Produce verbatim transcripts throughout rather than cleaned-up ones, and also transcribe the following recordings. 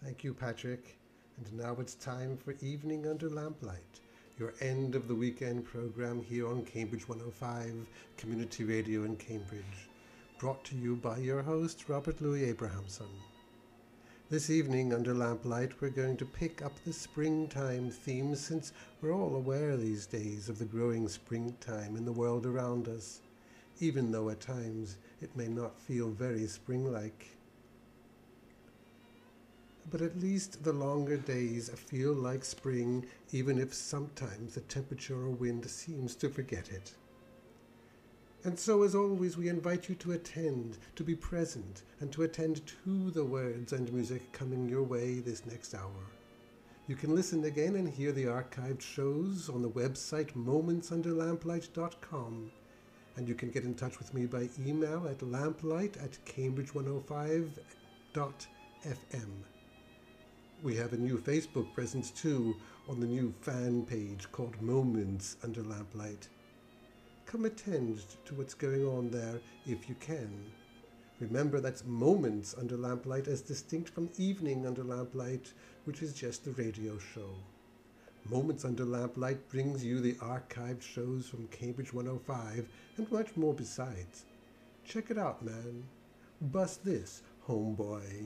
Thank you, Patrick. And now it's time for Evening Under Lamplight, your end of the weekend program here on Cambridge one oh five Community Radio in Cambridge, brought to you by your host, Robert Louis Abrahamson. This evening under Lamplight, we're going to pick up the springtime theme, since we're all aware these days of the growing springtime in the world around us, even though at times it may not feel very spring-like. But at least the longer days feel like spring, even if sometimes the temperature or wind seems to forget it. And so, as always, we invite you to attend, to be present, and to attend to the words and music coming your way this next hour. You can listen again and hear the archived shows on the website moments under lamplight dot com, and you can get in touch with me by email at lamplight at cambridge one oh five dot f m. We have a new Facebook presence too on the new fan page called Moments Under Lamplight. Come attend to what's going on there if you can. Remember, that's Moments Under Lamplight as distinct from Evening Under Lamplight, which is just the radio show. Moments Under Lamplight brings you the archived shows from Cambridge one oh five and much more besides. Check it out, man. Bust this, homeboy.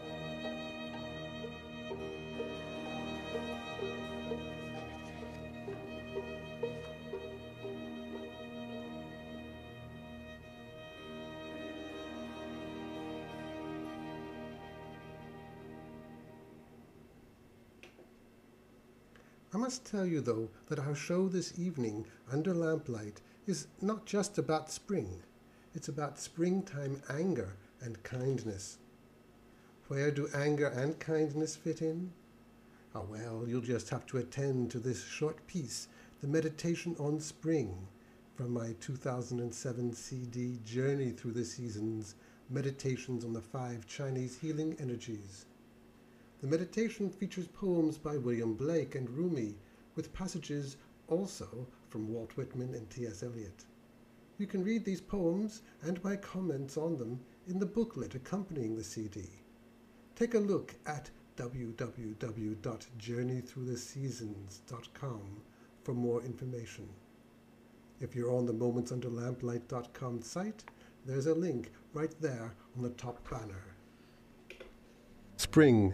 I must tell you, though, that our show this evening, Under Lamplight, is not just about spring. It's about springtime anger and kindness. Where do anger and kindness fit in? Ah, well, you'll just have to attend to this short piece, The Meditation on Spring, from my two thousand seven C D, Journey Through the Seasons, Meditations on the Five Chinese Healing Energies. The meditation features poems by William Blake and Rumi, with passages also from Walt Whitman and T S Eliot. You can read these poems and my comments on them in the booklet accompanying the C D. Take a look at w w w dot journey through the seasons dot com for more information. If you're on the moments under lamplight dot com site, there's a link right there on the top banner. Spring.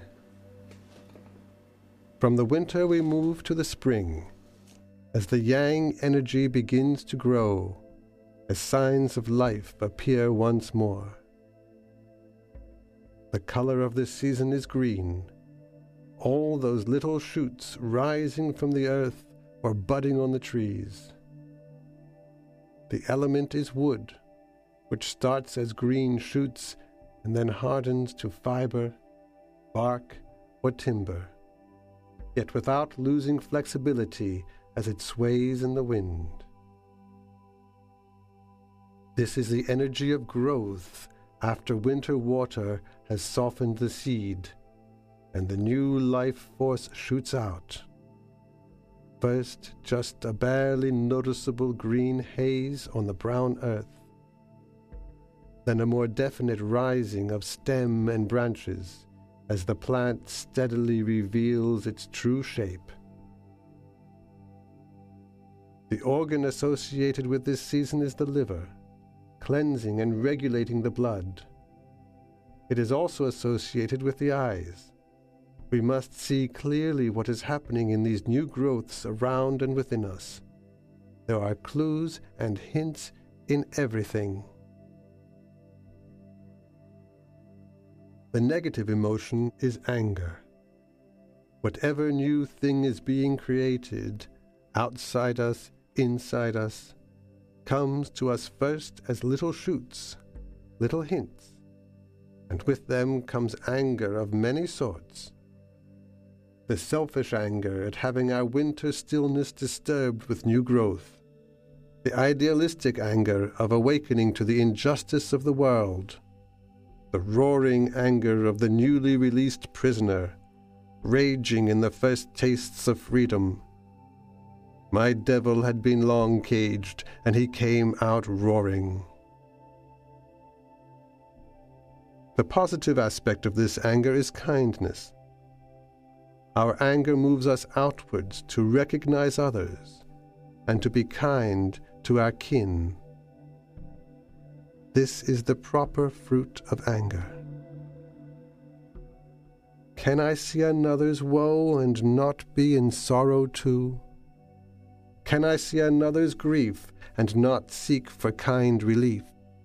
From the winter we move to the spring, as the yang energy begins to grow, as signs of life appear once more. The color of this season is green, all those little shoots rising from the earth or budding on the trees. The element is wood, which starts as green shoots and then hardens to fiber, bark, or timber, yet without losing flexibility as it sways in the wind. This is the energy of growth after winter water has softened the seed, and the new life force shoots out. First, just a barely noticeable green haze on the brown earth, then a more definite rising of stem and branches, as the plant steadily reveals its true shape. The organ associated with this season is the liver, cleansing and regulating the blood. It is also associated with the eyes. We must see clearly what is happening in these new growths around and within us. There are clues and hints in everything. The negative emotion is anger. Whatever new thing is being created, outside us, inside us, comes to us first as little shoots, little hints, and with them comes anger of many sorts. The selfish anger at having our winter stillness disturbed with new growth. The idealistic anger of awakening to the injustice of the world. The roaring anger of the newly released prisoner, raging in the first tastes of freedom. My devil had been long caged, and he came out roaring. The positive aspect of this anger is kindness, Our anger moves us outwards to recognize others and to be kind to our kin. This is the proper fruit of anger. Can I see another's woe and not be in sorrow too? Can I see another's grief and not seek for kind relief?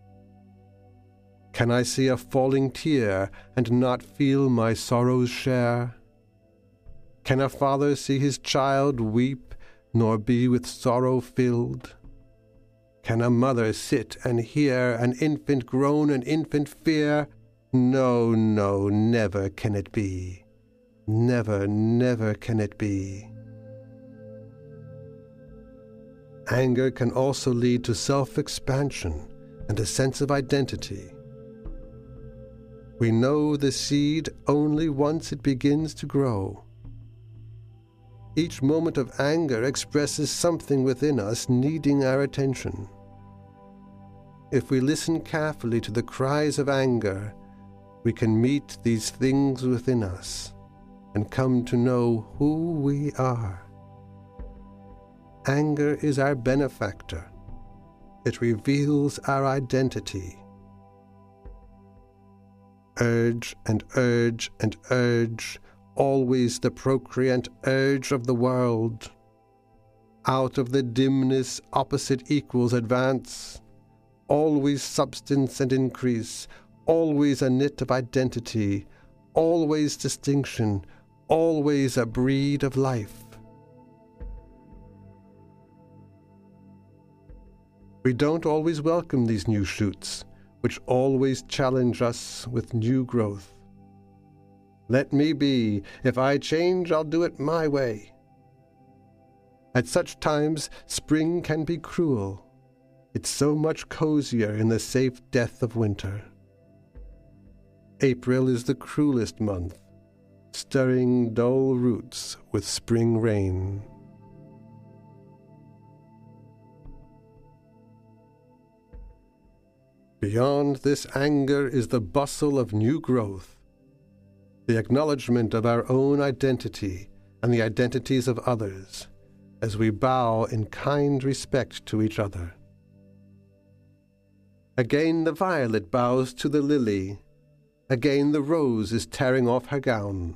Can I see a falling tear and not feel my sorrow's share? Can a father see his child weep, nor be with sorrow filled? Can a mother sit and hear an infant groan and infant fear? No, no, never can it be. Never, never can it be. Anger can also lead to self-expansion and a sense of identity. We know the seed only once it begins to grow. Each moment of anger expresses something within us needing our attention. If we listen carefully to the cries of anger, we can meet these things within us and come to know who we are. Anger is our benefactor. It reveals our identity. Urge and urge and urge, always the procreant urge of the world. Out of the dimness opposite equals advance, always substance and increase, always a knit of identity, always distinction, always a breed of life. We don't always welcome these new shoots, which always challenge us with new growth. Let me be. If I change, I'll do it my way. At such times, spring can be cruel. It's so much cozier in the safe death of winter. April is the cruelest month, stirring dull roots with spring rain. Beyond this anger is the bustle of new growth, the acknowledgement of our own identity and the identities of others, as we bow in kind respect to each other. Again the violet bows to the lily. Again the rose is tearing off her gown.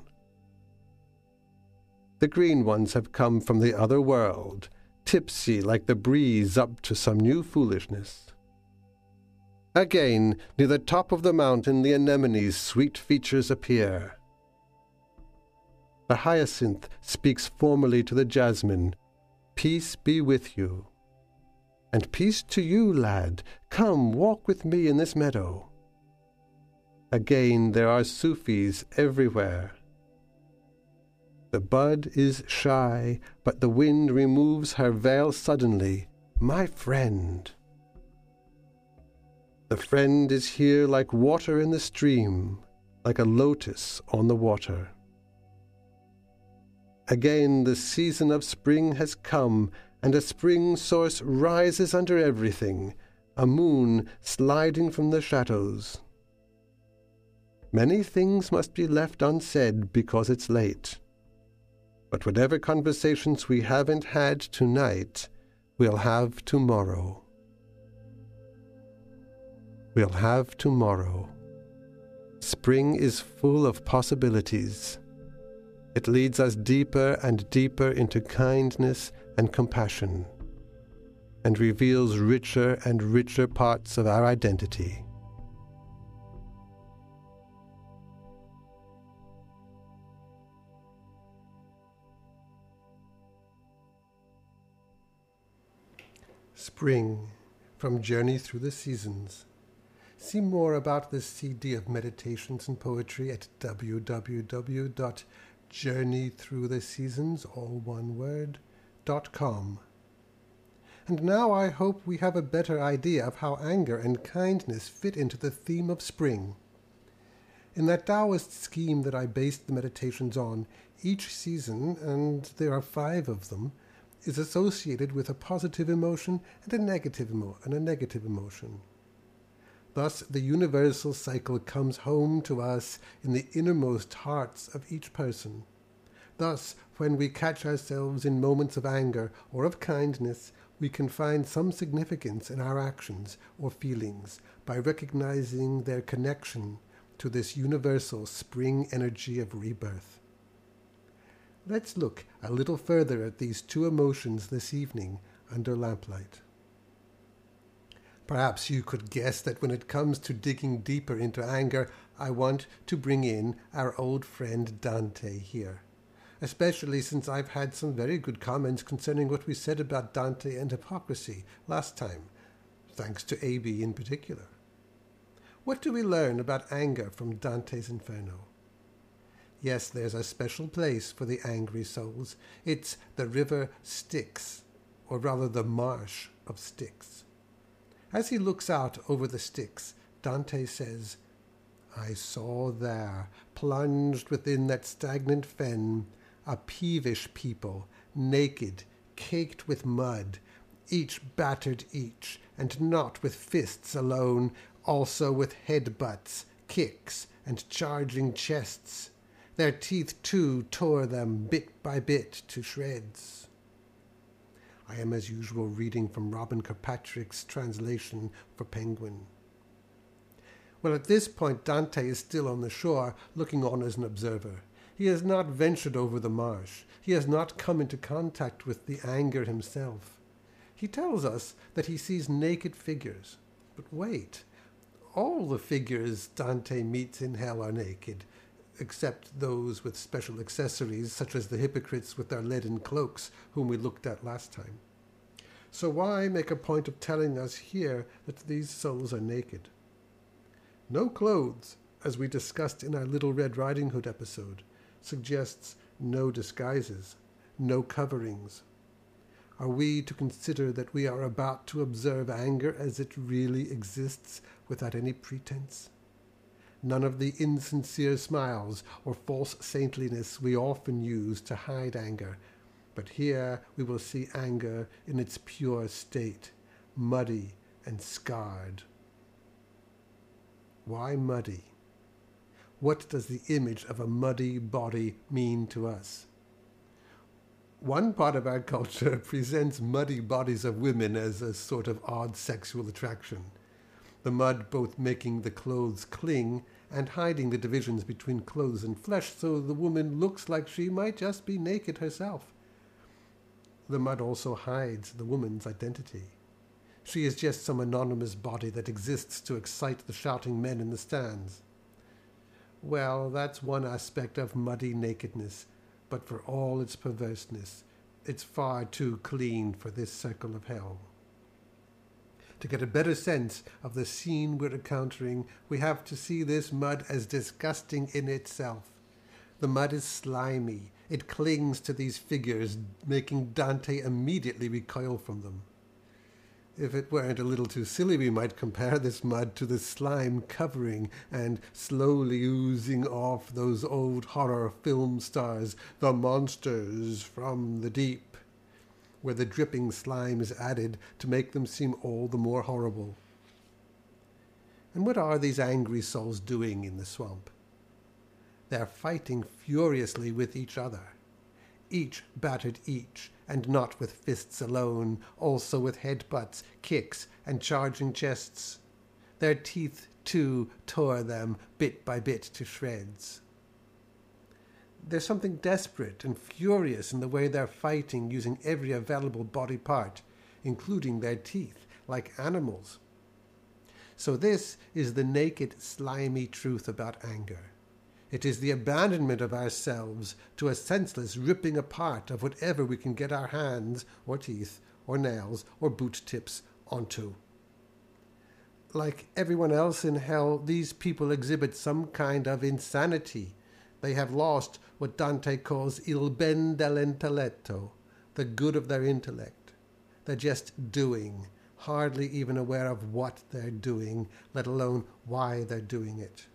The green ones have come from the other world, tipsy like the breeze up to some new foolishness. Again, near the top of the mountain, the anemone's sweet features appear. The hyacinth speaks formally to the jasmine, "Peace be with you." "And peace to you, lad. Come, walk with me in this meadow." Again, there are Sufis everywhere. The bud is shy, but the wind removes her veil suddenly. My friend. The friend is here like water in the stream, like a lotus on the water. Again the season of spring has come, and a spring source rises under everything, a moon sliding from the shadows. Many things must be left unsaid because it's late. But whatever conversations we haven't had tonight, we'll have tomorrow. We'll have tomorrow. Spring is full of possibilities. It leads us deeper and deeper into kindness and compassion, and reveals richer and richer parts of our identity. Spring, from Journey Through the Seasons. See more about this C D of meditations and poetry at w w w dot journey through the seasons, all one word, dot com. And now I hope we have a better idea of how anger and kindness fit into the theme of spring. In that Taoist scheme that I based the meditations on, each season, and there are five of them, is associated with a positive emotion and a negative emo- and a negative emotion. Thus, the universal cycle comes home to us in the innermost hearts of each person. Thus, when we catch ourselves in moments of anger or of kindness, we can find some significance in our actions or feelings by recognizing their connection to this universal spring energy of rebirth. Let's look a little further at these two emotions this evening under lamplight. Perhaps you could guess that when it comes to digging deeper into anger, I want to bring in our old friend Dante here, especially since I've had some very good comments concerning what we said about Dante and hypocrisy last time, thanks to A B in particular. What do we learn about anger from Dante's Inferno? Yes, there's a special place for the angry souls. It's the river Styx, or rather the marsh of Styx. As he looks out over the Styx, Dante says, I saw there, plunged within that stagnant fen, a peevish people, naked, caked with mud, each battered each, and not with fists alone, also with head-butts, kicks, and charging chests. Their teeth, too, tore them bit by bit to shreds. I am, as usual, reading from Robin Kirkpatrick's translation for Penguin. Well, at this point, Dante is still on the shore, looking on as an observer. He has not ventured over the marsh. He has not come into contact with the anger himself. He tells us that he sees naked figures. But wait, all the figures Dante meets in hell are naked, except those with special accessories, such as the hypocrites with their leaden cloaks, whom we looked at last time. So why make a point of telling us here that these souls are naked? No clothes, as we discussed in our Little Red Riding Hood episode, suggests no disguises, no coverings. Are we to consider that we are about to observe anger as it really exists without any pretense? None of the insincere smiles or false saintliness we often use to hide anger, but here we will see anger in its pure state, muddy and scarred. Why muddy? What does the image of a muddy body mean to us? One part of our culture presents muddy bodies of women as a sort of odd sexual attraction, the mud both making the clothes cling and hiding the divisions between clothes and flesh, so the woman looks like she might just be naked herself. The mud also hides the woman's identity. She is just some anonymous body that exists to excite the shouting men in the stands. Well, that's one aspect of muddy nakedness, but for all its perverseness, it's far too clean for this circle of hell. To get a better sense of the scene we're encountering, we have to see this mud as disgusting in itself. The mud is slimy. It clings to these figures, making Dante immediately recoil from them. If it weren't a little too silly, we might compare this mud to the slime covering and slowly oozing off those old horror film stars, the monsters from the deep, where the dripping slime is added to make them seem all the more horrible. And what are these angry souls doing in the swamp? They're fighting furiously with each other. Each battered each, and not with fists alone, also with headbutts, kicks, and charging chests. Their teeth, too, tore them bit by bit to shreds. There's something desperate and furious in the way they're fighting, using every available body part, including their teeth, like animals. So this is the naked, slimy truth about anger. It is the abandonment of ourselves to a senseless ripping apart of whatever we can get our hands, or teeth, or nails, or boot tips onto. Like everyone else in hell, these people exhibit some kind of insanity. They have lost what Dante calls il ben dell'intelletto, the good of their intellect. They're just doing, hardly even aware of what they're doing, let alone why they're doing it.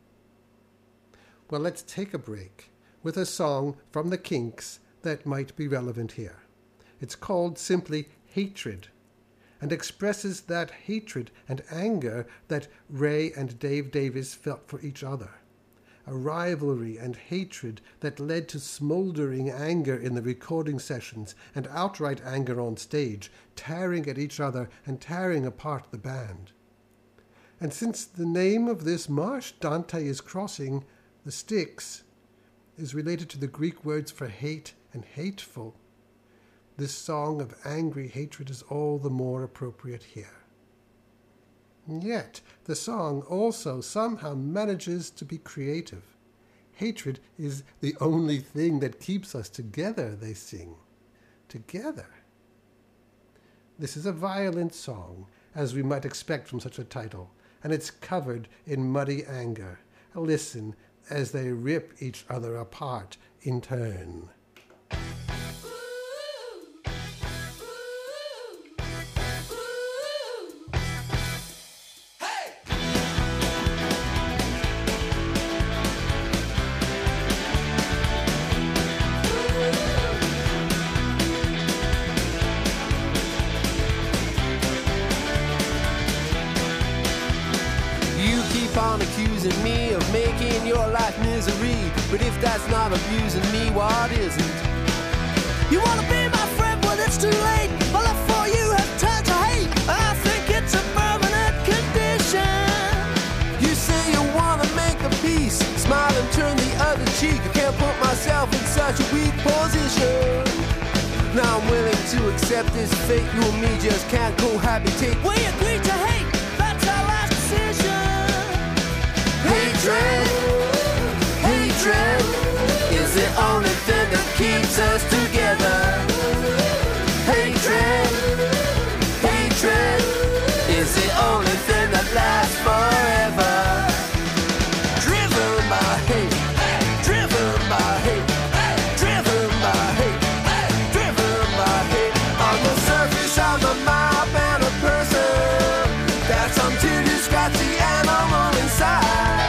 Well, let's take a break with a song from the Kinks that might be relevant here. It's called simply Hatred, and expresses that hatred and anger that Ray and Dave Davies felt for each other. a rivalry and hatred that led to smoldering anger in the recording sessions and outright anger on stage, tearing at each other and tearing apart the band. And since the name of this marsh Dante is crossing, the Styx, is related to the Greek words for hate and hateful, this song of angry hatred is all the more appropriate here. And yet, the song also somehow manages to be creative. Hatred is the only thing that keeps us together, they sing. Together. This is a violent song, as we might expect from such a title, and it's covered in muddy anger. Listen as they rip each other apart in turn. On accusing me of making your life misery, but if that's not abusing me, what isn't? You wanna be my friend, well it's too late. My love for you has turned to hate. I think it's a permanent condition. You say you wanna make a peace, smile and turn the other cheek. I can't put myself in such a weak position. Now I'm willing to accept this fate. You and me just can't cohabitate. We agreed to hate, that's our last decision. Hatred, hatred is the only thing that keeps us together. Hatred, hatred is the only thing that lasts forever. Driven by hate, driven by hate, driven by hate, driven by hate. On the surface I'm a mild mannered person, that's until you scratch the animal inside.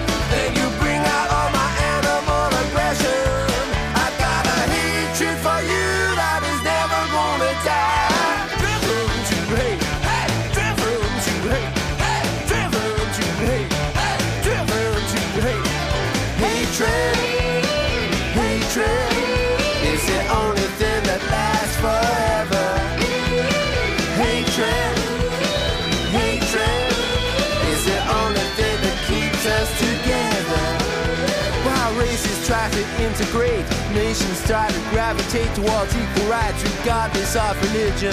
Try to integrate, nations try to gravitate towards equal rights regardless of religion.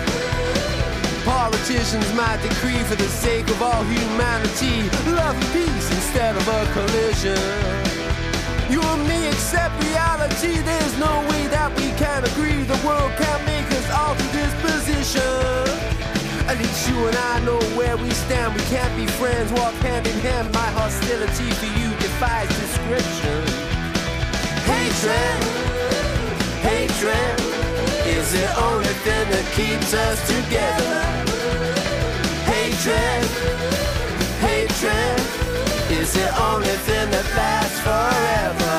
Politicians might decree for the sake of all humanity love and peace instead of a collision. You and me accept reality, there's no way that we can agree. The world can't make us alter this position. At least you and I know where we stand. We can't be friends, walk hand in hand. My hostility for you defies description. Hatred, hatred is the only thing that keeps us together. Hatred, hatred is the only thing that lasts forever.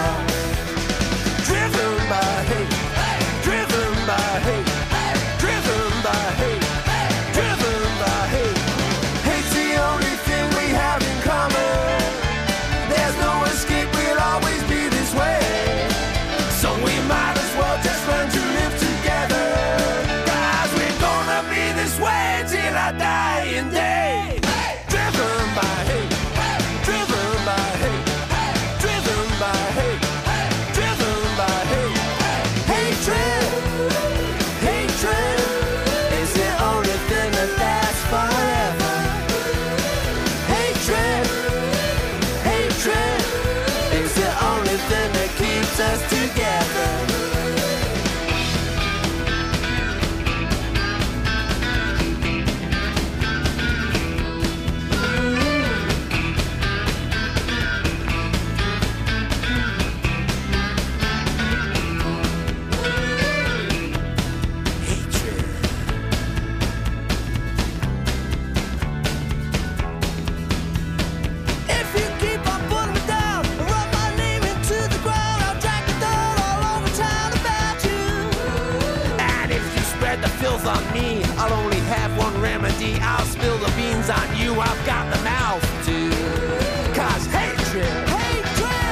Driven by hate, driven by hate, driven by hate, driven by hate. Hate's the only thing we have in common. There's no escape, we'll always be this way. So we might as well just learn to live together, 'cause we're gonna be this way till our dying day. Driven by hate, driven by hate, driven by hate, driven by hate. Hatred, hatred is the only thing that lasts forever. Hatred, hatred is the only thing that keeps us together. On me, I'll only have one remedy. I'll spill the beans on you, I've got the mouth to. 'Cause hatred, hatred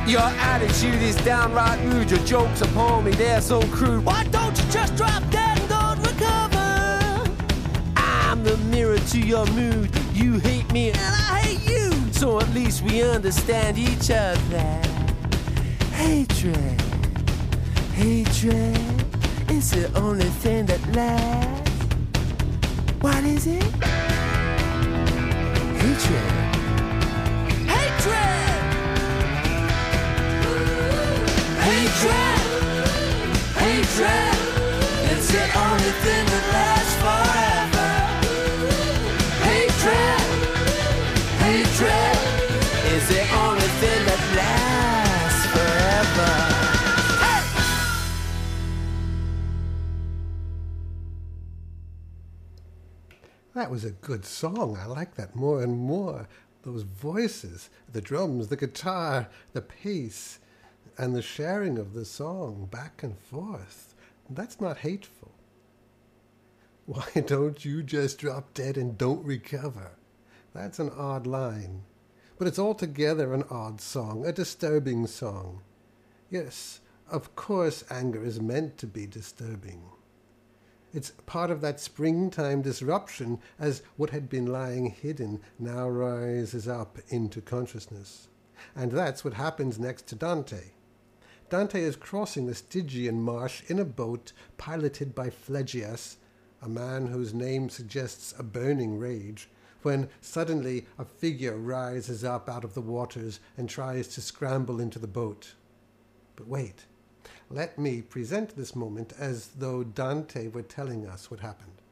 Your attitude is downright rude. Your jokes upon me, they're so crude. Why don't you just drop dead and don't recover? I'm the mirror to your mood. You hate me and I hate you. So at least we understand each other. Hatred, hatred is the only thing that lasts. What is it? Hatred. Hatred! Hatred! Hatred! It's the only thing that lasts forever. Hatred! Hatred is the only thing that lasts forever. That was a good song. I like that more and more. Those voices, the drums, the guitar, the pace, and the sharing of the song back and forth. That's not hateful. Why don't you just drop dead and don't recover? That's an odd line. But it's altogether an odd song, a disturbing song. Yes, of course anger is meant to be disturbing. It's part of that springtime disruption as what had been lying hidden now rises up into consciousness. And that's what happens next to Dante. Dante is crossing the Stygian marsh in a boat piloted by Phlegyas, a man whose name suggests a burning rage, when suddenly a figure rises up out of the waters and tries to scramble into the boat. But wait. Let me present this moment as though Dante were telling us what happened.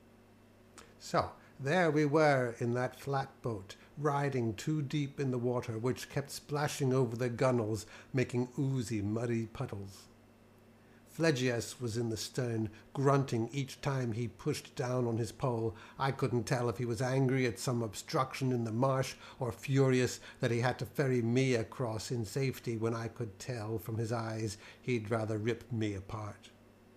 So, there we were in that flat boat, riding too deep in the water, which kept splashing over the gunwales, making oozy, muddy puddles. Phlegyas was in the stern, grunting each time he pushed down on his pole. I couldn't tell if he was angry at some obstruction in the marsh or furious that he had to ferry me across in safety when I could tell from his eyes he'd rather rip me apart.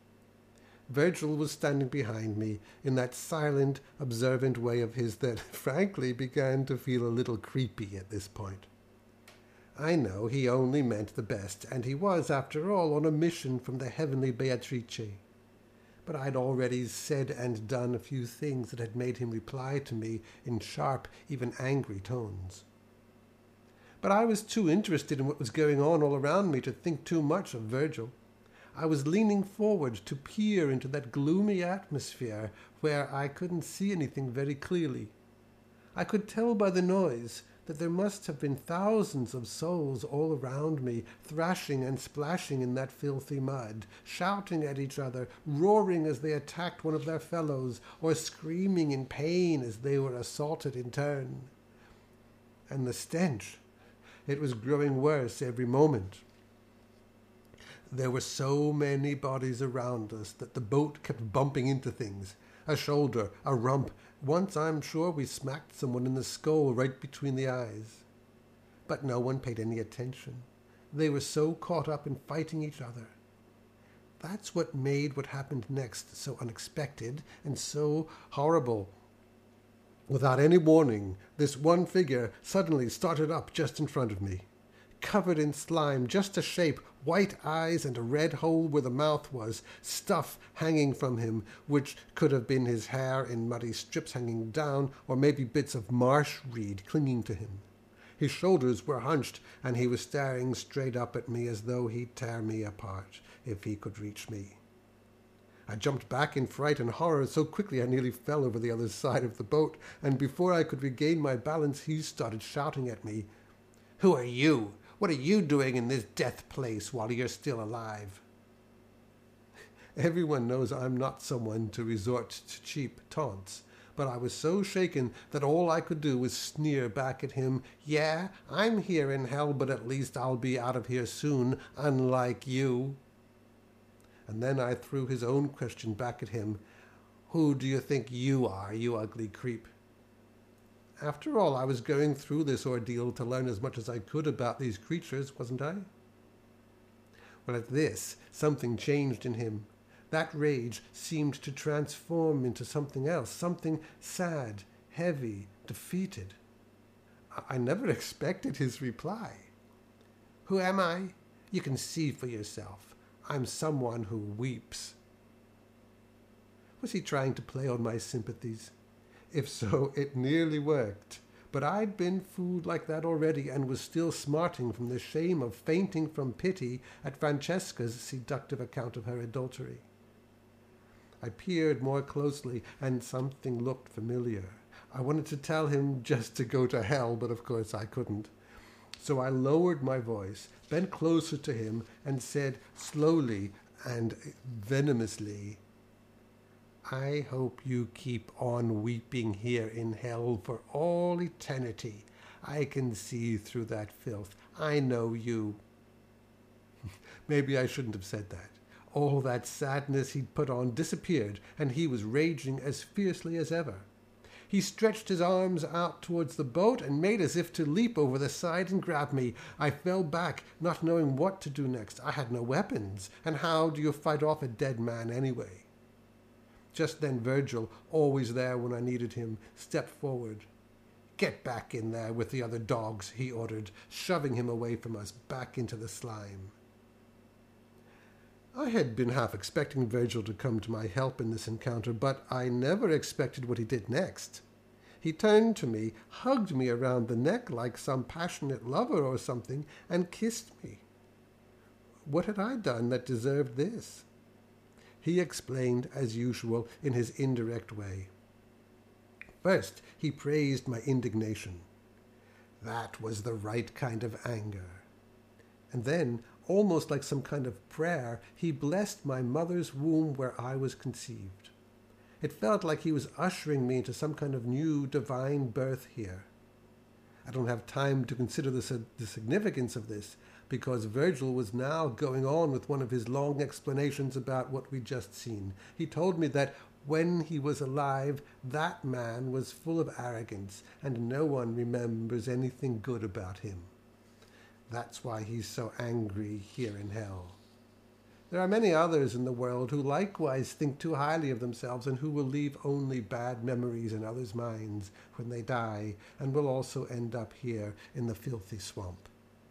Virgil was standing behind me in that silent, observant way of his that, frankly, began to feel a little creepy at this point. I know he only meant the best, and he was, after all, on a mission from the heavenly Beatrice. But I'd already said and done a few things that had made him reply to me in sharp, even angry tones. But I was too interested in what was going on all around me to think too much of Virgil. I was leaning forward to peer into that gloomy atmosphere where I couldn't see anything very clearly. I could tell by the noise that there must have been thousands of souls all around me, thrashing and splashing in that filthy mud, shouting at each other, roaring as they attacked one of their fellows, or screaming in pain as they were assaulted in turn. And the stench, it was growing worse every moment. There were so many bodies around us that the boat kept bumping into things. A shoulder, a rump. Once, I'm sure, we smacked someone in the skull right between the eyes. But no one paid any attention. They were so caught up in fighting each other. That's what made what happened next so unexpected and so horrible. Without any warning, this one figure suddenly started up just in front of me. Covered in slime, just a shape, white eyes and a red hole where the mouth was, stuff hanging from him, which could have been his hair in muddy strips hanging down, or maybe bits of marsh reed clinging to him. His shoulders were hunched, and he was staring straight up at me as though he'd tear me apart if he could reach me. I jumped back in fright and horror so quickly I nearly fell over the other side of the boat, and before I could regain my balance, he started shouting at me, "Who are you? What are you doing in this death place while you're still alive?" Everyone knows I'm not someone to resort to cheap taunts, but I was so shaken that all I could do was sneer back at him, "Yeah, I'm here in hell, but at least I'll be out of here soon, unlike you." And then I threw his own question back at him, "Who do you think you are, you ugly creep?" After all, I was going through this ordeal to learn as much as I could about these creatures, wasn't I? Well, at this, something changed in him. That rage seemed to transform into something else, something sad, heavy, defeated. I never expected his reply. Who am I? You can see for yourself. I'm someone who weeps. Was he trying to play on my sympathies? If so, it nearly worked. But I'd been fooled like that already and was still smarting from the shame of fainting from pity at Francesca's seductive account of her adultery. I peered more closely, and something looked familiar. I wanted to tell him just to go to hell, but of course I couldn't. So I lowered my voice, bent closer to him, and said slowly and venomously, I hope you keep on weeping here in hell for all eternity. I can see through that filth. I know you. Maybe I shouldn't have said that. All that sadness he'd put on disappeared, and he was raging as fiercely as ever. He stretched his arms out towards the boat and made as if to leap over the side and grab me. I fell back, not knowing what to do next. I had no weapons, and how do you fight off a dead man anyway? Just then Virgil, always there when I needed him, stepped forward. Get back in there with the other dogs, he ordered, shoving him away from us back into the slime. I had been half expecting Virgil to come to my help in this encounter, but I never expected what he did next. He turned to me, hugged me around the neck like some passionate lover or something, and kissed me. What had I done that deserved this? He explained, as usual, in his indirect way. First, he praised my indignation. That was the right kind of anger. And then, almost like some kind of prayer, he blessed my mother's womb where I was conceived. It felt like he was ushering me into some kind of new divine birth here. I don't have time to consider the, the significance of this, because Virgil was now going on with one of his long explanations about what we'd just seen. He told me that when he was alive, that man was full of arrogance, and no one remembers anything good about him. That's why he's so angry here in hell. There are many others in the world who likewise think too highly of themselves and who will leave only bad memories in others' minds when they die, and will also end up here in the filthy swamp.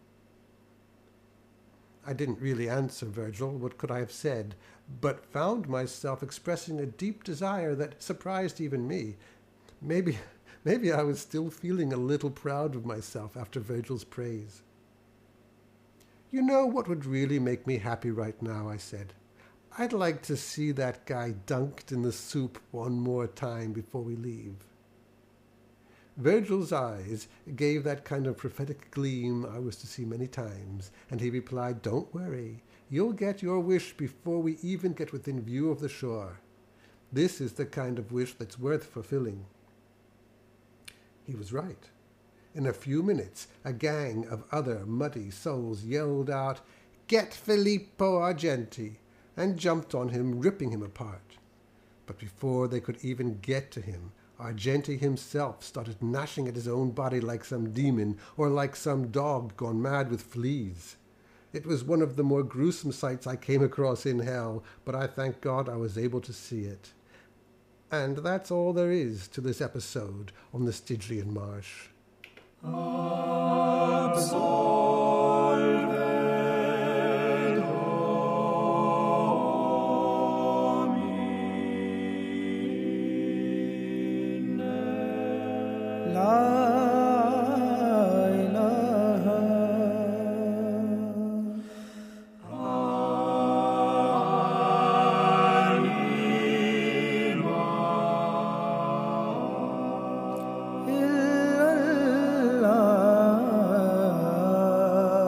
I didn't really answer Virgil, what could I have said, but found myself expressing a deep desire that surprised even me. Maybe, maybe I was still feeling a little proud of myself after Virgil's praise. You know what would really make me happy right now, I said. I'd like to see that guy dunked in the soup one more time before we leave. Virgil's eyes gave that kind of prophetic gleam I was to see many times, and he replied, Don't worry, you'll get your wish before we even get within view of the shore. This is the kind of wish that's worth fulfilling. He was right. In a few minutes, a gang of other muddy souls yelled out, Get Filippo Argenti, and jumped on him, ripping him apart. But before they could even get to him, Argenti himself started gnashing at his own body like some demon, or like some dog gone mad with fleas. It was one of the more gruesome sights I came across in hell, but I thank God I was able to see it. And that's all there is to this episode on the Stygian Marsh. Absolved homine. La ilaha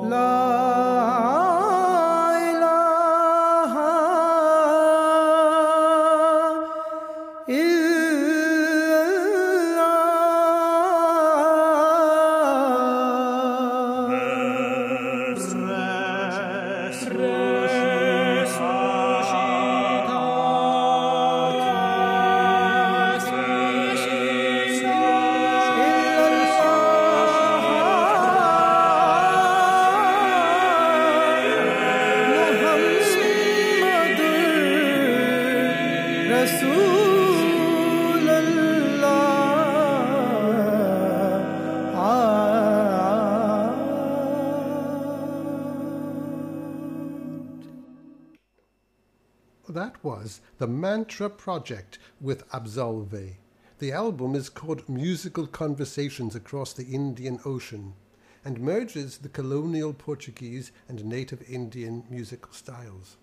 That was the Mantra Project with Absolve. The album is called Musical Conversations Across the Indian Ocean and merges the colonial Portuguese and native Indian musical styles.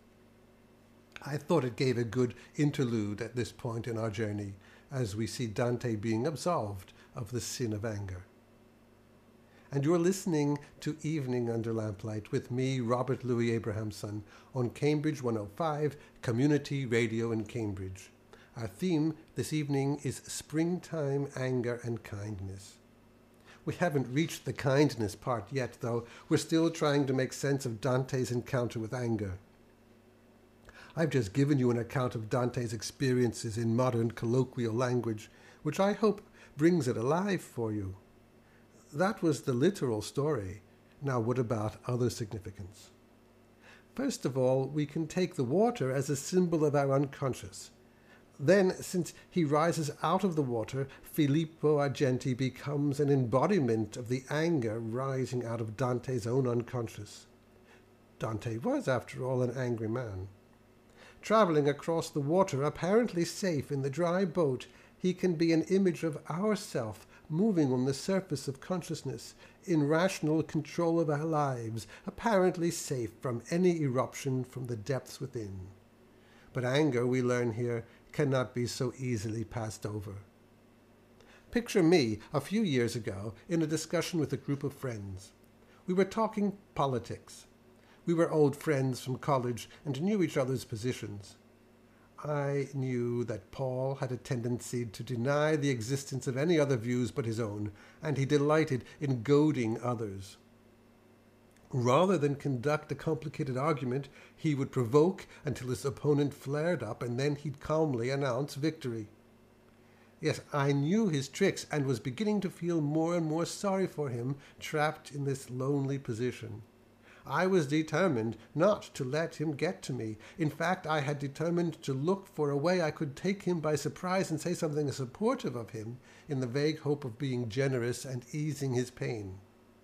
I thought it gave a good interlude at this point in our journey as we see Dante being absolved of the sin of anger. And you're listening to Evening Under Lamplight with me, Robert Louis Abrahamson, on Cambridge one oh five, Community Radio in Cambridge. Our theme this evening is Springtime, Anger and Kindness. We haven't reached the kindness part yet, though. We're still trying to make sense of Dante's encounter with anger. I've just given you an account of Dante's experiences in modern colloquial language, which I hope brings it alive for you. That was the literal story. Now what about other significance? First of all, we can take the water as a symbol of our unconscious. Then, since he rises out of the water, Filippo Argenti becomes an embodiment of the anger rising out of Dante's own unconscious. Dante was, after all, an angry man. Traveling across the water, apparently safe in the dry boat, he can be an image of ourself moving on the surface of consciousness, in rational control of our lives, apparently safe from any eruption from the depths within. But anger, we learn here, cannot be so easily passed over. Picture me a few years ago in a discussion with a group of friends. We were talking politics. We were old friends from college and knew each other's positions. I knew that Paul had a tendency to deny the existence of any other views but his own, and he delighted in goading others. Rather than conduct a complicated argument, he would provoke until his opponent flared up, and then he'd calmly announce victory. Yes, I knew his tricks and was beginning to feel more and more sorry for him, trapped in this lonely position. I was determined not to let him get to me. In fact, I had determined to look for a way I could take him by surprise and say something supportive of him, in the vague hope of being generous and easing his pain.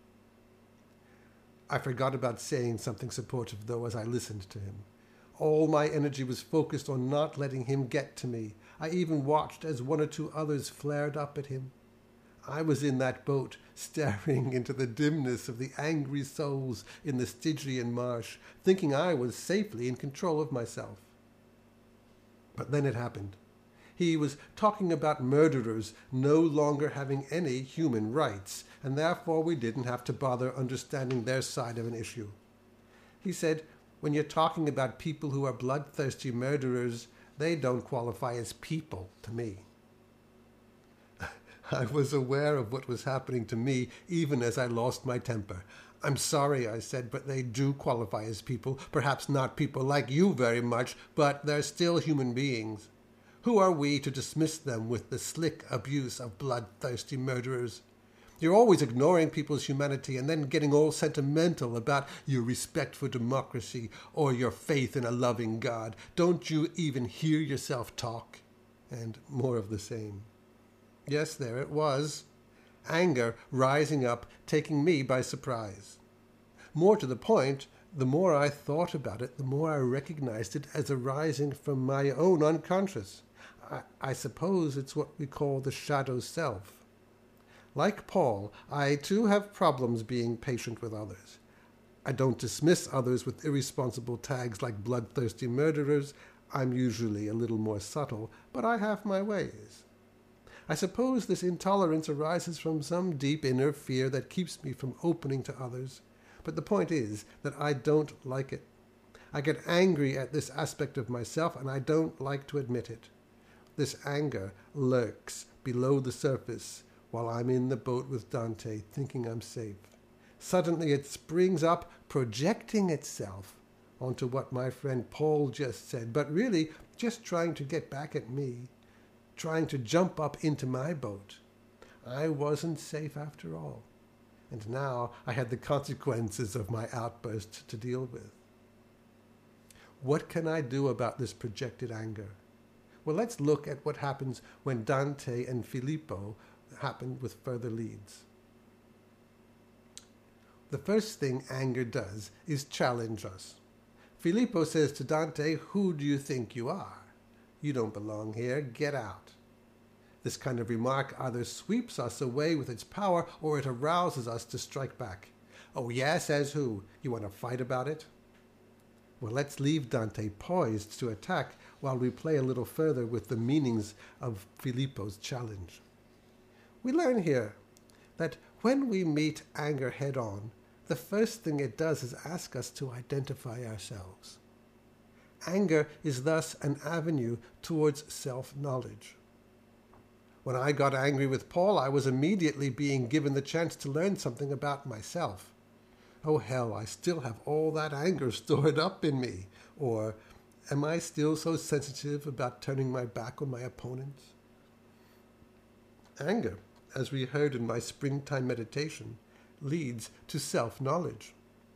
I forgot about saying something supportive, though, as I listened to him. All my energy was focused on not letting him get to me. I even watched as one or two others flared up at him. I was in that boat, staring into the dimness of the angry souls in the Stygian marsh, thinking I was safely in control of myself. But then it happened. He was talking about murderers no longer having any human rights, and therefore we didn't have to bother understanding their side of an issue. He said, when you're talking about people who are bloodthirsty murderers, they don't qualify as people to me. I was aware of what was happening to me even as I lost my temper. I'm sorry, I said, but they do qualify as people. Perhaps not people like you very much, but they're still human beings. Who are we to dismiss them with the slick abuse of bloodthirsty murderers? You're always ignoring people's humanity and then getting all sentimental about your respect for democracy or your faith in a loving God. Don't you even hear yourself talk? And more of the same. Yes, there it was. Anger rising up, taking me by surprise. More to the point, the more I thought about it, the more I recognized it as arising from my own unconscious. I, I suppose it's what we call the shadow self. Like Paul, I too have problems being patient with others. I don't dismiss others with irresponsible tags like bloodthirsty murderers. I'm usually a little more subtle, but I have my ways. I suppose this intolerance arises from some deep inner fear that keeps me from opening to others, But the point is that I don't like it. I get angry at this aspect of myself, and I don't like to admit it. This anger lurks below the surface while I'm in the boat with Dante, thinking I'm safe. Suddenly it springs up, projecting itself onto what my friend Paul just said, but really just trying to get back at me, trying to jump up into my boat. I wasn't safe after all, and now I had the consequences of my outburst to deal with. What can I do about this projected anger? Well, let's look at what happens when Dante and Filippo happen with further leads. The first thing anger does is challenge us. Filippo says to Dante, "Who do you think you are? You don't belong here. Get out." This kind of remark either sweeps us away with its power or it arouses us to strike back. "Oh, yeah, says who? You want to fight about it?" Well, let's leave Dante poised to attack while we play a little further with the meanings of Filippo's challenge. We learn here that when we meet anger head-on, the first thing it does is ask us to identify ourselves. Anger is thus an avenue towards self-knowledge. When I got angry with Paul, I was immediately being given the chance to learn something about myself. Oh, hell, I still have all that anger stored up in me. Or, am I still so sensitive about turning my back on my opponents? Anger, as we heard in my springtime meditation, leads to self-knowledge.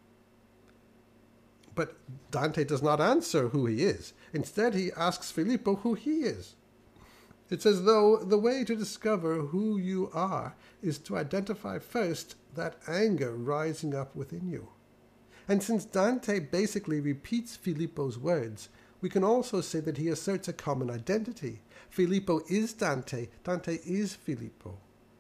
But Dante does not answer who he is. Instead, he asks Filippo who he is. It's as though the way to discover who you are is to identify first that anger rising up within you. And since Dante basically repeats Filippo's words, we can also say that he asserts a common identity. Filippo is Dante, Dante is Filippo.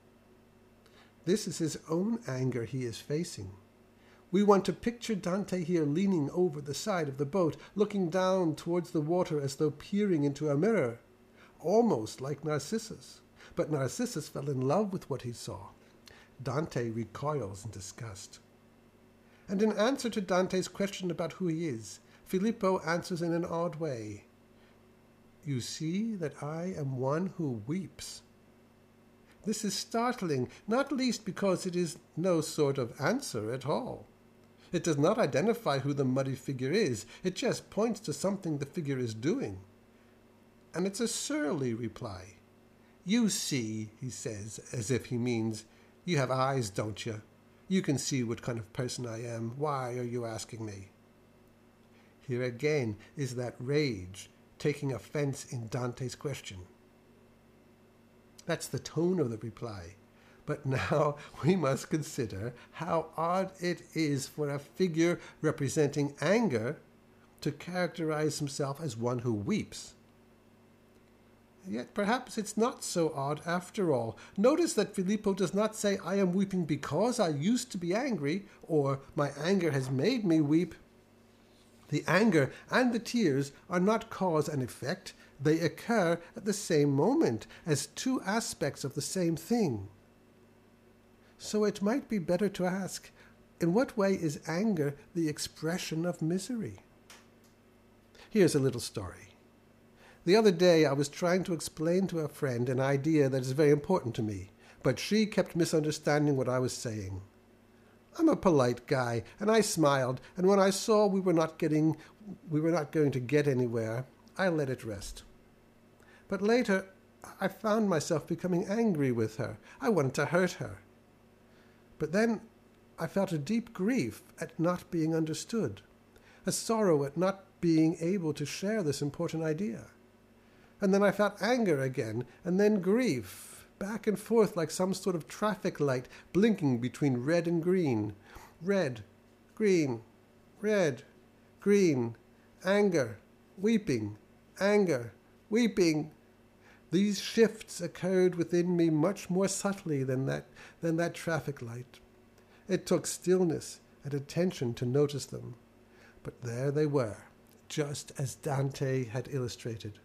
This is his own anger he is facing. We want to picture Dante here leaning over the side of the boat, looking down towards the water as though peering into a mirror, almost like Narcissus. But Narcissus fell in love with what he saw. Dante recoils in disgust. And in answer to Dante's question about who he is, Filippo answers in an odd way. "You see that I am one who weeps." This is startling, not least because it is no sort of answer at all. It does not identify who the muddy figure is. It just points to something the figure is doing. And it's a surly reply. "You see," he says, as if he means, "You have eyes, don't you? You can see what kind of person I am. Why are you asking me?" Here again is that rage taking offense in Dante's question. That's the tone of the reply. But now we must consider how odd it is for a figure representing anger to characterize himself as one who weeps. Yet perhaps it's not so odd after all. Notice that Filippo does not say, "I am weeping because I used to be angry," or "my anger has made me weep." The anger and the tears are not cause and effect. They occur at the same moment, as two aspects of the same thing. So it might be better to ask, in what way is anger the expression of misery? Here's a little story. The other day I was trying to explain to a friend an idea that is very important to me, but she kept misunderstanding what I was saying. I'm a polite guy, and I smiled, and when I saw we were not getting, we were not going to get anywhere, I let it rest. But later, I found myself becoming angry with her. I wanted to hurt her. But then I felt a deep grief at not being understood, a sorrow at not being able to share this important idea. And then I felt anger again, and then grief, back and forth like some sort of traffic light blinking between red and green. Red, green, red, green, anger, weeping, anger, weeping. These shifts occurred within me much more subtly than that, than that traffic light. It took stillness and attention to notice them. But there they were, just as Dante had illustrated.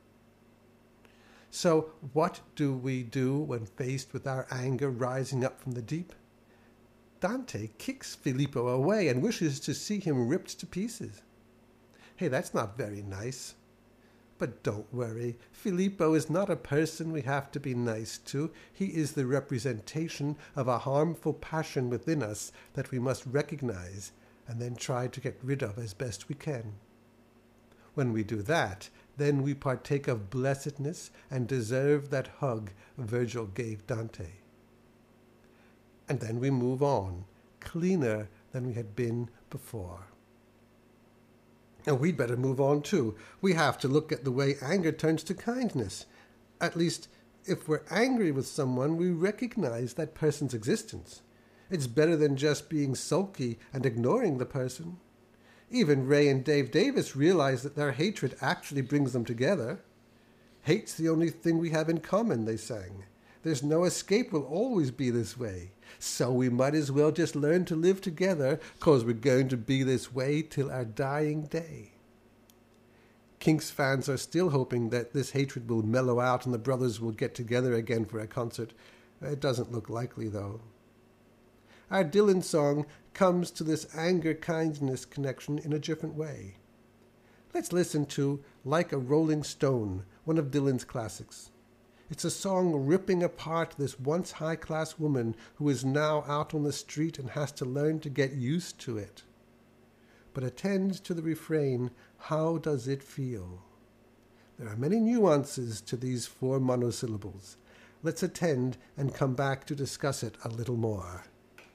So what do we do when faced with our anger rising up from the deep? Dante kicks Filippo away and wishes to see him ripped to pieces. Hey, that's not very nice. But don't worry, Filippo is not a person we have to be nice to. He is the representation of a harmful passion within us that we must recognize and then try to get rid of as best we can. When we do that, then we partake of blessedness and deserve that hug Virgil gave Dante. And then we move on, cleaner than we had been before. And we'd better move on too. We have to look at the way anger turns to kindness. At least, if we're angry with someone, we recognize that person's existence. It's better than just being sulky and ignoring the person. Even Ray and Dave Davis realize that their hatred actually brings them together. Hate's the only thing we have in common, they sang. There's no escape, we'll always be this way. So we might as well just learn to live together, 'cause we're going to be this way till our dying day. Kinks fans are still hoping that this hatred will mellow out and the brothers will get together again for a concert. It doesn't look likely, though. Our Dylan song comes to this anger-kindness connection in a different way. Let's listen to Like a Rolling Stone, one of Dylan's classics. It's a song ripping apart this once high-class woman who is now out on the street and has to learn to get used to it. But attend to the refrain, how does it feel? There are many nuances to these four monosyllables. Let's attend and come back to discuss it a little more.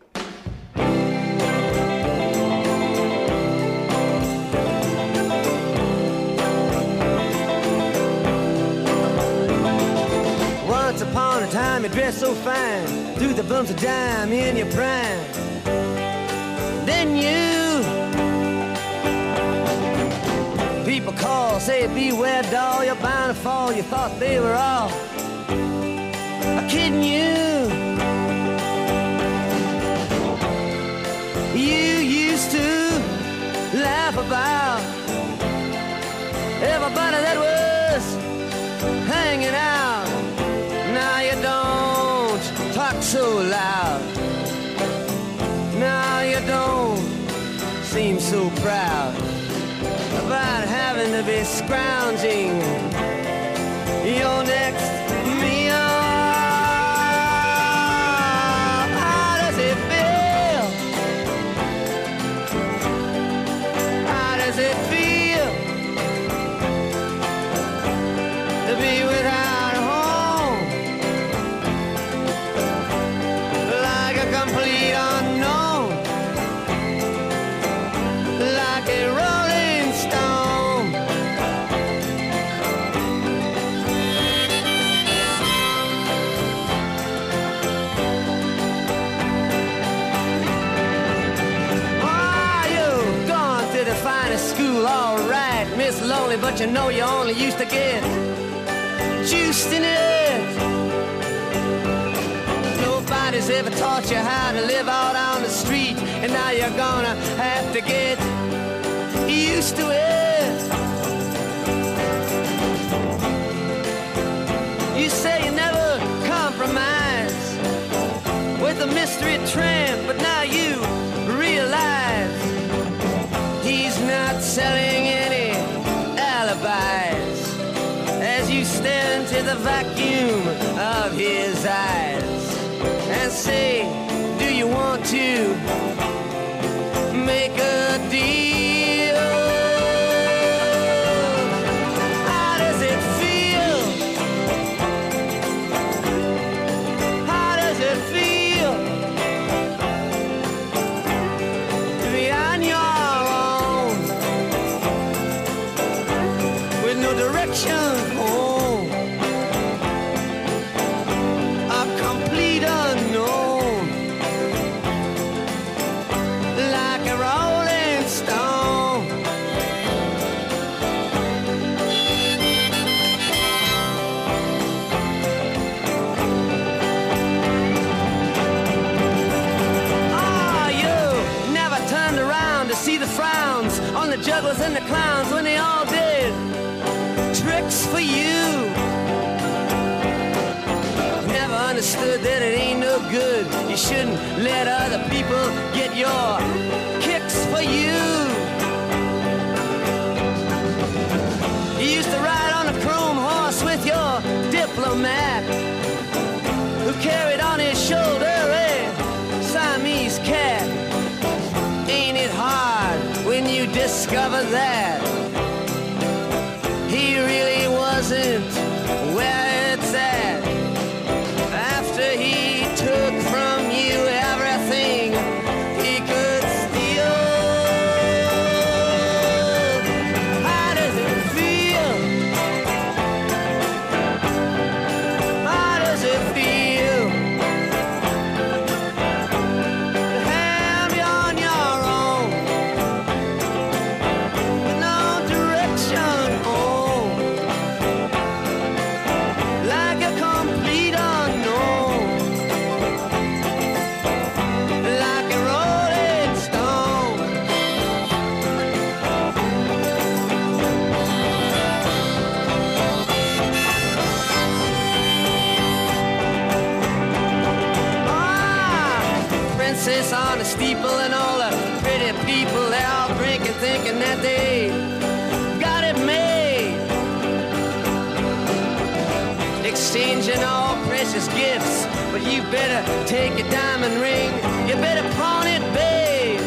Once upon a time you dressed so fine, threw the bumps of dime in your prime. Then you, people call, say beware doll, you're bound to fall, you thought they were all kidding you. You used to laugh about everybody that was hanging out. Now you don't talk so loud. Now you don't seem so proud about having to be scrounging your next meal. How does it feel? How does it feel to be without a home? Like a complete unknown, like a rolling stone. Oh, you've gone to the finest school, all right, Miss Lonely, but you know you only used to get juiced in it. Nobody's ever taught you how to live out on the street, and now you're gonna have to get used to it. You say you never compromise with a mystery tramp, but now you realize he's not selling any alibis as you stare into the vacuum of his eyes and say, do you want to make a deal? How does it feel? How does it feel to be on your own with no direction home? A complete unknown, like a rolling stone. Oh, you never turned around to see the frowns on the jugglers and the clowns when they all did tricks for you. Never understood that it ain't no good. You shouldn't let other people get your kicks for you. You used to ride on a chrome horse with your diplomat, who carried on his shoulder a Siamese cat. Ain't it hard when you discover that he really wasn't where it's at? After he took from you everything he could steal. How does it feel? How does it feel to have you on your own with no direction home, like a complete unknown, like a rolling stone? Ah, princess on a steeple and all the pretty people, they're all drinking, thinking that they got it made, exchanging all precious gifts. But you better take a diamond ring, you better pawn it, babe.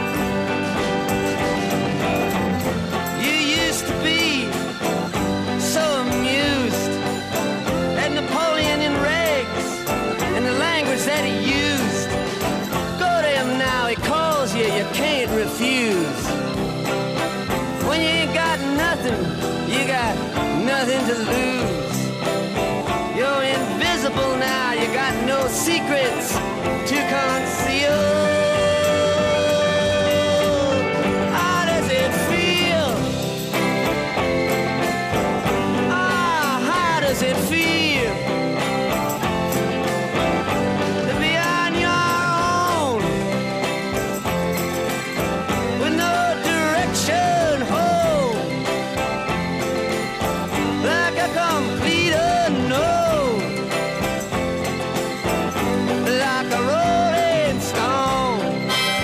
You used to be so amused at Napoleon in rags and the language that he used. Go to him now, he calls you, you can't refuse. When you ain't got nothing, you got nothing to lose. You're invisible now, you got no secrets to conceal. How does it feel? Ah, how does it feel to be on your own with no direction home, like a complete unknown, like a rolling stone?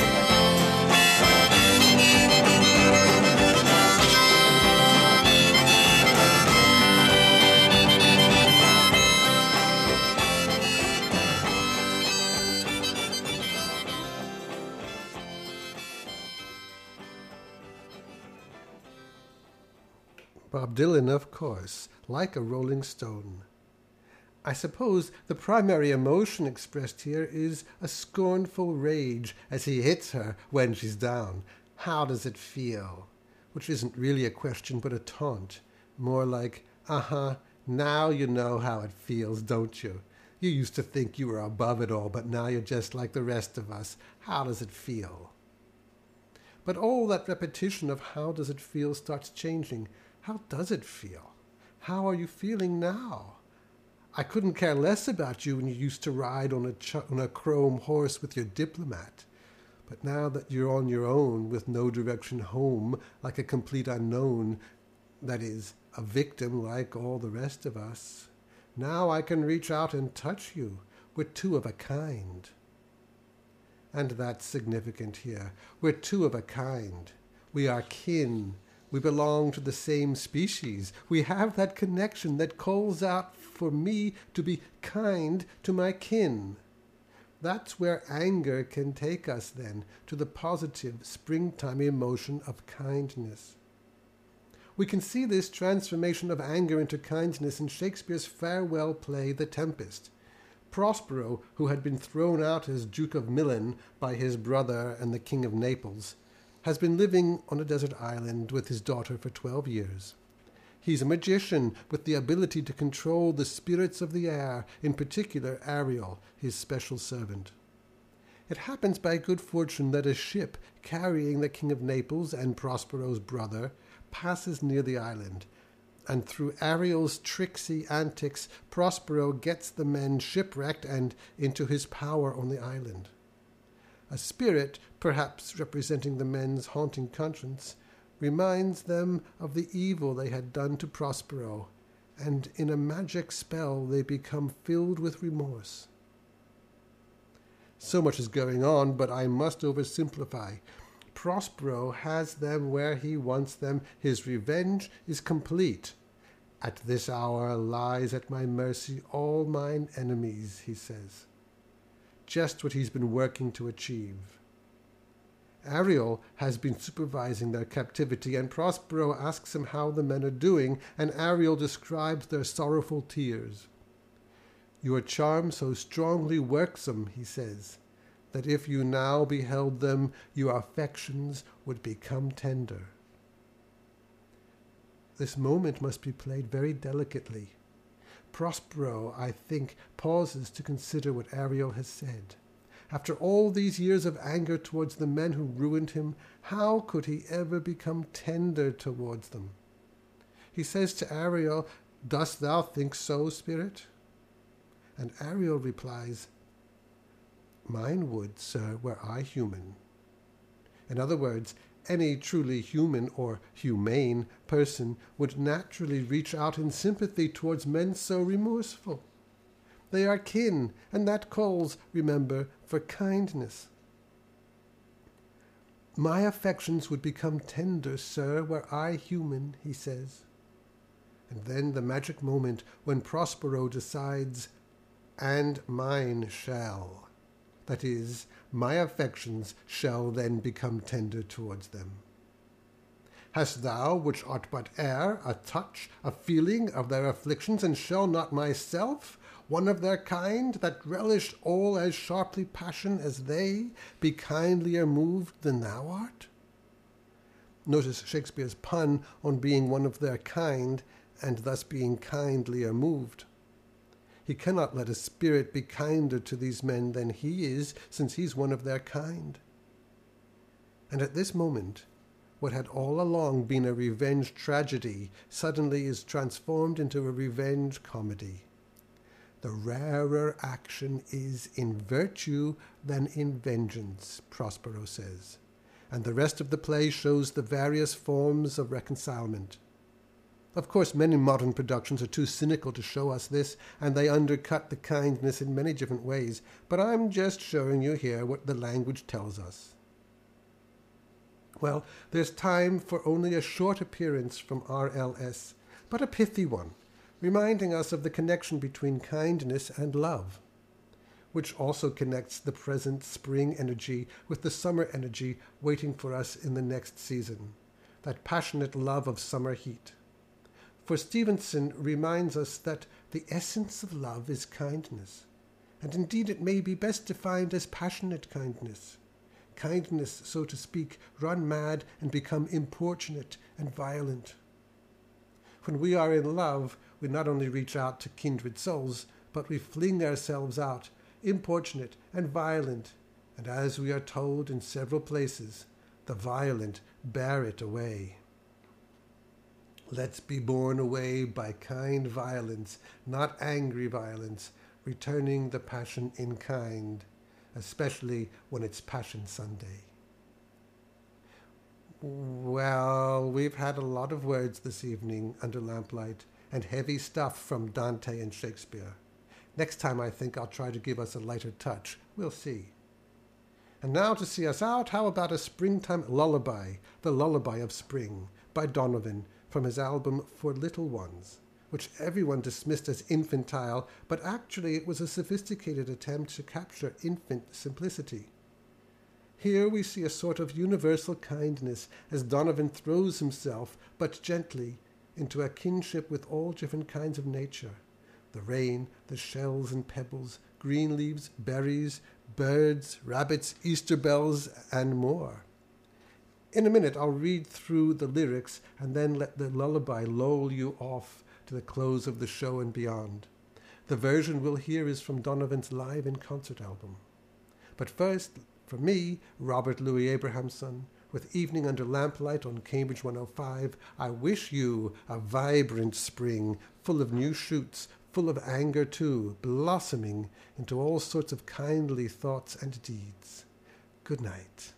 Bob Dylan, of course, like a rolling stone. I suppose the primary emotion expressed here is a scornful rage as he hits her when she's down. How does it feel? Which isn't really a question but a taunt. More like, uh-huh, now you know how it feels, don't you? You used to think you were above it all, but now you're just like the rest of us. How does it feel? But all that repetition of how does it feel starts changing. How does it feel? How are you feeling now? I couldn't care less about you when you used to ride on a, ch- on a chrome horse with your diplomat. But now that you're on your own with no direction home, like a complete unknown, that is, a victim like all the rest of us, now I can reach out and touch you. We're two of a kind. And that's significant here. We're two of a kind. We are kin. We belong to the same species. We have that connection that calls out for me to be kind to my kin. That's where anger can take us then, to the positive springtime emotion of kindness. We can see this transformation of anger into kindness in Shakespeare's farewell play, The Tempest. Prospero, who had been thrown out as Duke of Milan by his brother and the King of Naples, has been living on a desert island with his daughter for twelve years. He's a magician with the ability to control the spirits of the air, in particular Ariel, his special servant. It happens by good fortune that a ship carrying the King of Naples and Prospero's brother passes near the island, and through Ariel's tricksy antics, Prospero gets the men shipwrecked and into his power on the island. A spirit, perhaps representing the men's haunting conscience, reminds them of the evil they had done to Prospero, and in a magic spell they become filled with remorse. So much is going on, but I must oversimplify. Prospero has them where he wants them. His revenge is complete. At this hour lies at my mercy all mine enemies, he says. Just what he's been working to achieve. Ariel has been supervising their captivity, and Prospero asks him how the men are doing, and Ariel describes their sorrowful tears. Your charm so strongly works them, he says, that if you now beheld them, your affections would become tender. This moment must be played very delicately. Prospero, I think, pauses to consider what Ariel has said. After all these years of anger towards the men who ruined him, how could he ever become tender towards them? He says to Ariel, "Dost thou think so, spirit?" And Ariel replies, "Mine would, sir, were I human." In other words, any truly human or humane person would naturally reach out in sympathy towards men so remorseful. They are kin, and that calls, remember, for kindness. My affections would become tender, sir, were I human, he says. And then the magic moment when Prospero decides, and mine shall. That is, my affections shall then become tender towards them. Hast thou, which art but air, a touch, a feeling of their afflictions, and shall not myself, one of their kind, that relished all as sharply passion as they, be kindlier moved than thou art? Notice Shakespeare's pun on being one of their kind, and thus being kindlier moved. He cannot let a spirit be kinder to these men than he is, since he's one of their kind. And at this moment, what had all along been a revenge tragedy suddenly is transformed into a revenge comedy. The rarer action is in virtue than in vengeance, Prospero says, and the rest of the play shows the various forms of reconcilement. Of course, many modern productions are too cynical to show us this, and they undercut the kindness in many different ways, but I'm just showing you here what the language tells us. Well, there's time for only a short appearance from R L S, but a pithy one, reminding us of the connection between kindness and love, which also connects the present spring energy with the summer energy waiting for us in the next season, that passionate love of summer heat. For Stevenson reminds us that the essence of love is kindness, and indeed it may be best defined as passionate kindness. Kindness, so to speak, run mad and become importunate and violent. When we are in love, we not only reach out to kindred souls, but we fling ourselves out, importunate and violent, and as we are told in several places, the violent bear it away. Let's be borne away by kind violence, not angry violence, returning the passion in kind, especially when it's Passion Sunday. Well, we've had a lot of words this evening under lamplight, and heavy stuff from Dante and Shakespeare. Next time I think I'll try to give us a lighter touch. We'll see. And now to see us out, how about a springtime lullaby, The Lullaby of Spring, by Donovan, from his album For Little Ones, which everyone dismissed as infantile, but actually it was a sophisticated attempt to capture infant simplicity. Here we see a sort of universal kindness as Donovan throws himself, but gently, into a kinship with all different kinds of nature, the rain, the shells and pebbles, green leaves, berries, birds, rabbits, Easter bells, and more. In a minute I'll read through the lyrics and then let the lullaby lull you off to the close of the show and beyond. The version we'll hear is from Donovan's live in concert album. But first, for me, Robert Louis Abrahamson, with Evening Under Lamplight on Cambridge one oh five, I wish you a vibrant spring, full of new shoots, full of anger too, blossoming into all sorts of kindly thoughts and deeds. Good night.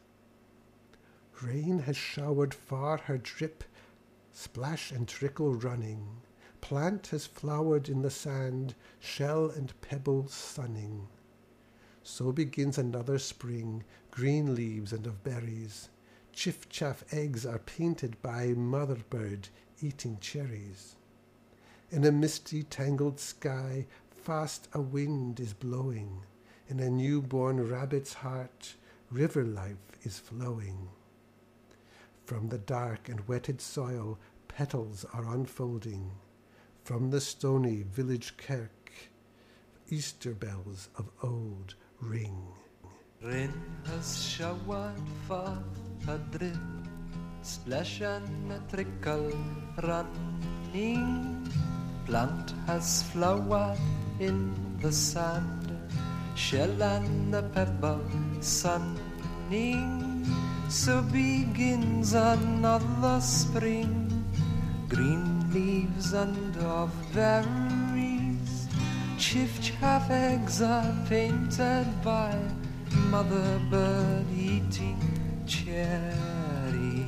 Rain has showered far her drip, splash and trickle running, plant has flowered in the sand, shell and pebbles sunning. So begins another spring, green leaves and of berries. Chiff-chaff eggs are painted by mother bird eating cherries. In a misty, tangled sky, fast a wind is blowing. In a newborn rabbit's heart, river life is flowing. From the dark and wetted soil, petals are unfolding. From the stony village kirk, Easter bells of old ring. Rain has showered for a drip, splash and a trickle running. Plant has flowered in the sand, shell and the pebble sunning. So begins another spring, green leaves and of berries. Chiff-chaff eggs are painted by mother bird eating cherry.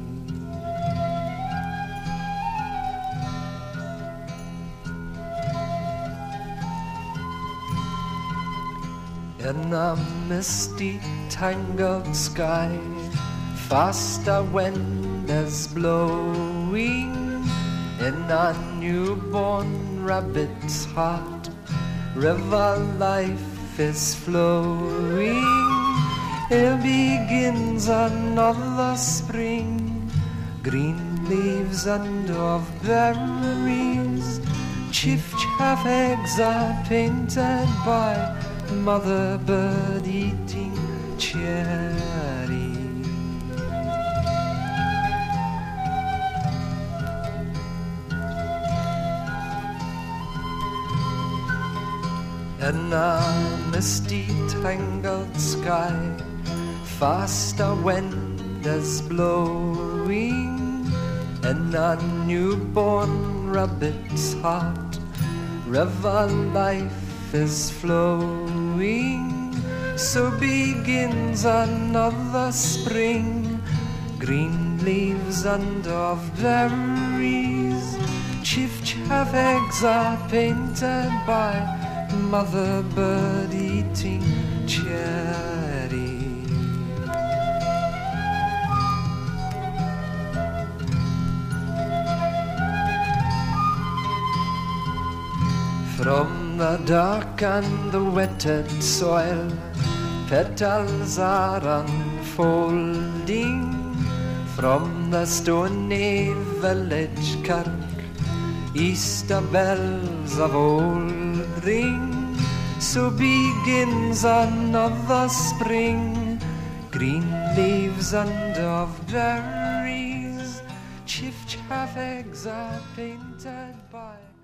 In a misty, tangled sky, fast a wind is blowing. In a newborn rabbit's heart, river life is flowing. It begins another spring, green leaves and of berries. Chiff-chaff eggs are painted by mother bird eating cherry. In a misty, tangled sky, fast a wind is blowing. In a newborn rabbit's heart, river life is flowing. So begins another spring, green leaves and of berries. Chiff-chaff eggs are painted by mother bird eating cherry. From the dark and the wetted soil, petals are unfolding. From the stony village kirk, Easter bells of old ring. So begins another spring, green leaves and of berries. Chiff-chaff eggs are painted by